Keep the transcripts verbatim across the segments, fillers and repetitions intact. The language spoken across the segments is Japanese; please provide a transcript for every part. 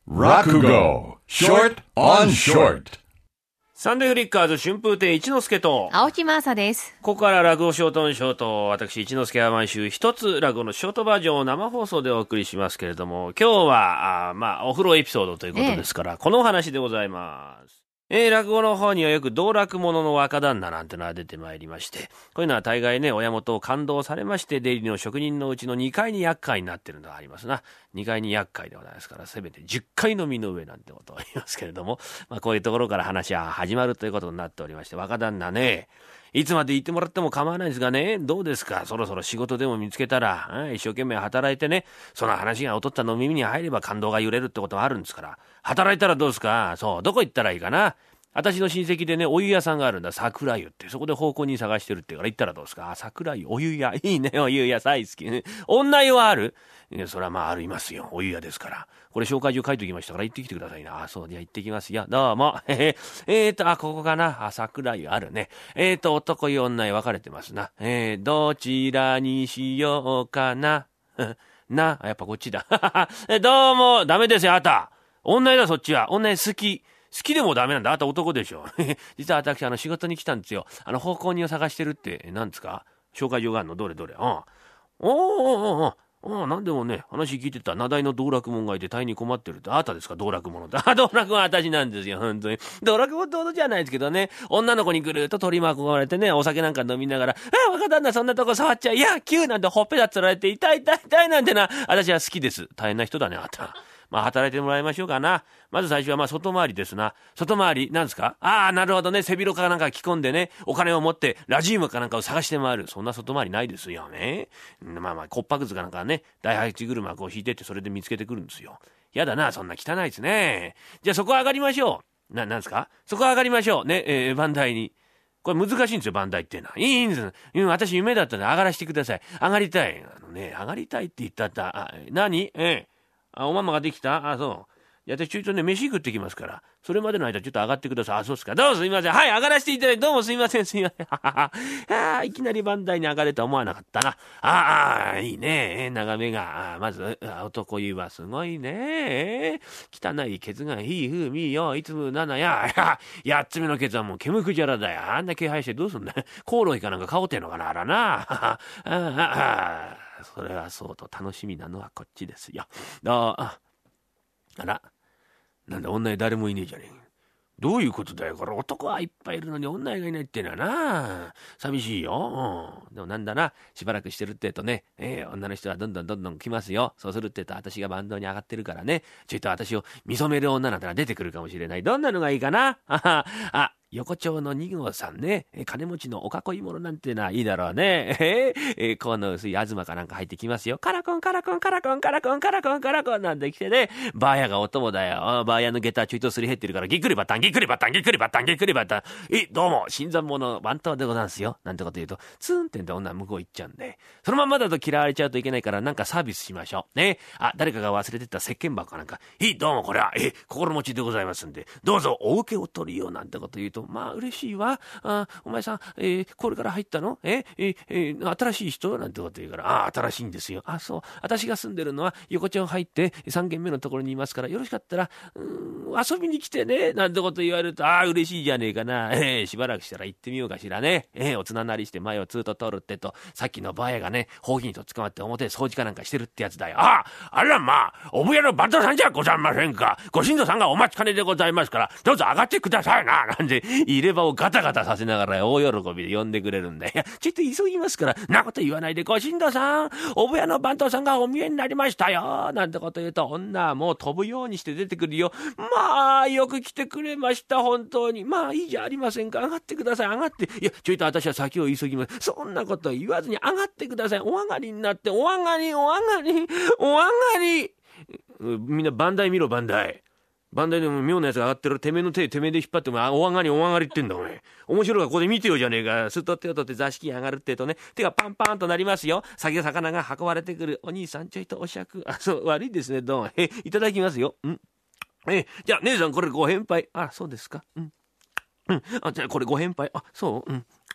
落語 Short on Short。 サンデーフリッカーズ春風亭一之輔と青木真麻です。 ここから落語ショートオンショート、私一之輔は毎週一つ落語のショートバージョンを生放送でお送りしますけれども、今日はあまあお風呂エピソードということですから、ええ、このお話でございます。えー、落語の方にはよく道楽者の若旦那なんてのが出てまいりまして、こういうのは大概ね、親元を感動されまして出入りの職人のうちのにかいに厄介になってるのがありますな。にかいに厄介ではないですから、せめてじゅっかいの身の上なんてことを言いますけれども、まあこういうところから話は始まるということになっておりまして、若旦那ね、いつまで言ってもらっても構わないですがね、どうですか、そろそろ仕事でも見つけたら、一生懸命働いてね、その話がお父っつぁんの耳に入れば感動が揺れるってことはあるんですから、働いたらどうですか。そう、どこ行ったらいいかな。私の親戚でね、お湯屋さんがあるんだ、桜湯って。そこで奉公人探してるってから行ったらどうですか。桜湯、お湯屋。いいね、お湯屋、大好きね。女湯はある？いや、それはまあありますよ。お湯屋ですから。これ紹介状書いておきましたから行ってきてくださいな。あ、そう、じゃあ行ってきますよ。どうも。えーと、あ、ここかな。あ、桜湯あるね。えーと、男湯女湯分かれてますな。えー、どちらにしようかな。な、やっぱこっちだ。どうも、ダメですよ、あた。女湯だ、そっちは。女湯好き。好きでもダメなんだ。あと男でしょ。実は私、あの、仕事に来たんですよ。あの、奉公人を探してるって、何ですか？紹介状があるの？どれどれ。うん。おーおーおーおー、なんでもね、話聞いてた名題の道楽者がいて大変に困ってるって。あなたですか？道楽者って。あ、道楽は私なんですよ、本当に。道楽者ってことじゃないですけどね。女の子にぐるっと取り囲まれてね、お酒なんか飲みながら、あ、若旦那そんなとこ触っちゃう。いや、キューなんてほっぺだつられて、痛い痛い痛いなんてな。私は好きです。大変な人だね、あなた。まあ、働いてもらいましょうかな。まず最初はまあ、外回りですな。外回り、なんですか？ああ、なるほどね。背広かなんか着込んでね、お金を持って、ラジウムかなんかを探して回る。そんな外回りないですよね。まあまあ、骨白図かなんかね、大八車こう引いてって、それで見つけてくるんですよ。やだな、そんな汚いですね。じゃあそこ上がりましょう。な、なんですか？そこ上がりましょう。ね、えー、番台に。これ難しいんですよ、番台っていうのは。いいんです。うん、私夢だったんで上がらせてください。上がりたい。あのね、上がりたいって言ったった。あ、何？ええ。あ、おまんまができた？あ、そう。いや、私ちょいとね、飯食ってきますから。それまでの間ちょっと上がってください。あ、そうですか。どうもすいません。はい、上がらせていただいて、どうもすいません、すいません。ああ、いきなり番台に上がれとは思わなかったな。ああ、いいね。眺めが。あ、まず、男湯はすごいね。汚いケツがいい風味よ。いつもななや。やっつ目のケツはもう煙くじゃらだよ。あんな気配してどうすんだよ。コオロギかなんか顔ってんのかな、あらな。ああ、それはそうと楽しみなのはこっちですよ。どうあら、なんだ女に誰もいねえじゃねえ。どういうことだよ。これ男はいっぱいいるのに女がいないってのはな、寂しいよ。うん、でもなんだな、しばらくしてるってとね、えー、女の人はどんどんどんどん来ますよ。そうするってと私がバンドに上がってるからね、ちょいと私を見初める女なんてのが出てくるかもしれない。どんなのがいいかな。ああ、横丁のに号さんね、金持ちのお囲い者なんてのはいいだろうね。えー、えー、この薄い東かなんか入ってきますよ。カラコンカラコンカラコンカラコンカラコンカラコンなんて来てね、バーヤがお供だよ。バーヤの下駄ちょいとすり減ってるから、ぎっくりバッタンぎっくりバッタンぎっくりバッタンぎっくりバッタン。え、どうも新参者番頭でござんすよ。なんてこと言うと、ツーンってんで女は向こう行っちゃうんで、そのまんまだと嫌われちゃうといけないから、なんかサービスしましょうね。あ、誰かが忘れてった石鹸箱かなんか、え、どうもこれはえ心持ちでございますんで、どうぞお受けを取りようなんてこと言うと、まあ嬉しいわ。あ、お前さん、えー、これから入ったの？えええー、新しい人なんてこと言うから、あ、新しいんですよ。あ、そう。私が住んでるのは横丁入ってさん軒目のところにいますから、よろしかったら、うーん、遊びに来てね、なんてこと言われると、ああ、嬉しいじゃねえかな。えー、しばらくしたら行ってみようかしらね。えー、おつななりして前をツーと通るってと、さっきのバーヤがね、ほうきにと捕まって表で掃除かなんかしてるってやつだよ。ああ、あらまあ、お部屋の番頭さんじゃございませんか。ご新郎さんがお待ちかねでございますから、どうぞ上がってくださいな。なんで、入れ歯をガタガタさせながら大喜びで呼んでくれるんだよ。ちょっと急ぎますから、なこと言わないで、ご新郎さん、お部屋の番頭さんがお見えになりましたよ。なんてこと言うと、女はもう飛ぶようにして出てくるよ。まあ、よく来てくれました、本当に。まあ、いいじゃありませんか。上がってください、上がって。いや、ちょいと私は先を急ぎます。そんなこと言わずに上がってください。お上がりになって、お上がり、お上がり、お上がり。みんな番台見ろ、番台。番台でも妙なやつが上がってる。てめえの手てめえで引っ張っても、あ、お上がりお上がりってんだお前。面白いからここで見てよじゃねえか。すっと手を取って座敷に上がるってとね、手がパンパンとなりますよ。先魚が運ばれてくる。お兄さんちょいとお酌。あ、そう、悪いですね、どうも。え、いただきますよ。んえ、じゃあ姉さんこれご返杯。あ、そうですか。うんうん、あ、じゃあこれご返杯。あ、そう、うん。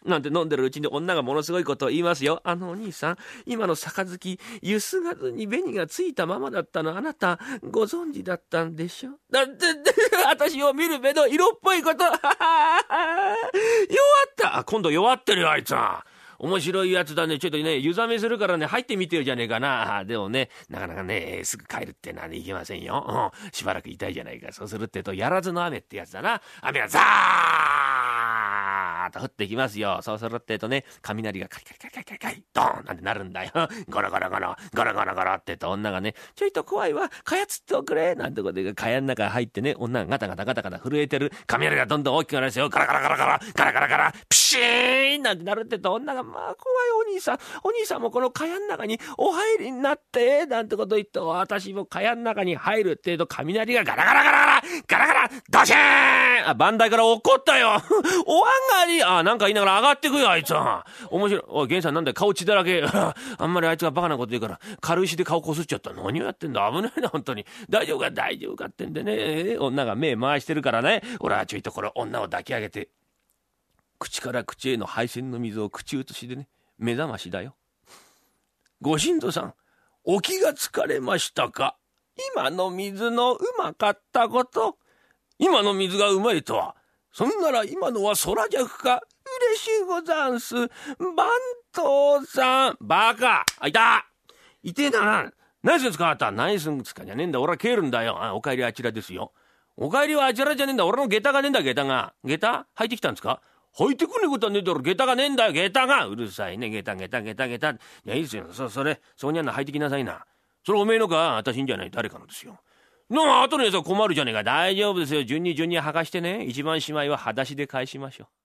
なんて飲んでるうちに女がものすごいことを言いますよ。あのお兄さん、今の杯、ゆすがずに紅がついたままだったのあなたご存知だったんでしょ。だって、私を見る目の色っぽいこと。弱った。あ、今度弱ってるよ、あいつは。面白いやつだね。ちょっとね、湯冷めするからね、入ってみてよじゃねえかな。でもね、なかなかね、すぐ帰るってのはね、いけませんよ。うん、しばらく痛いじゃないか。そうするってと、やらずの雨ってやつだな。雨がザーッと降ってきますよ。そうするってとね、雷がカリカリカリカリカリカリドーンなんてなるんだよ。ゴロゴロゴロ、ゴロゴロゴロってと女がね、ちょいと怖いわ、蚊帳つっておくれなんてことで、蚊帳の中入ってね、女がガタガタガタガタ震えてる。雷がどんどん大きくなるんですよ。ガラガラガラガラ、ガラガラガラ、ピシーンなんてなるってと女が、まあ怖いお兄さん、お兄さんもこの蚊帳の中にお入りになって、なんてこと言って、私も蚊帳の中に入るって言うと、雷がガラガラガラガラ、ガラガラ、ドシーンあ、番台から怒ったよ。お上がりあ、なんか言いながら上がってくよ、あいつは。面白い。おい、源さんなんだよ、顔血だらけ。あんまりあいつがバカなこと言うから、軽石で顔こすっちゃった。何をやってんだ、危ないな、本当に。大丈夫か、大丈夫かってんでね。女が目回してるからね。俺はちょいとこれ女を抱き上げて、口から口への配線の水を口移しでね、目覚ましだよ。ご新造さん、お気がつかれましたか。今の水のうまかったこと。今の水がうまいとは、そんなら今のは空じゃくか。嬉しゅうござんす。番頭さん。バカ。あ、いた。いてえだな。何すんですかあなた。何すんですかじゃねえんだ。俺は帰るんだよ。あ、お帰りあちらですよ。お帰りはあちらじゃねえんだ。俺の下駄がねえんだ、下駄が。下駄履いてきたんですか。履いてくねえことはねえだろ。下駄がねえんだよ、下駄が。うるさいね、下駄、下駄、下駄、下駄。いや、いいですよ。そ、それ、そこにあんの履いてきなさいな。それおめえのか、私んじゃない、誰かのですよ。なあ、後のやつは困るじゃねえか。大丈夫ですよ。順に順に履かしてね。一番しまいは裸足で返しましょう。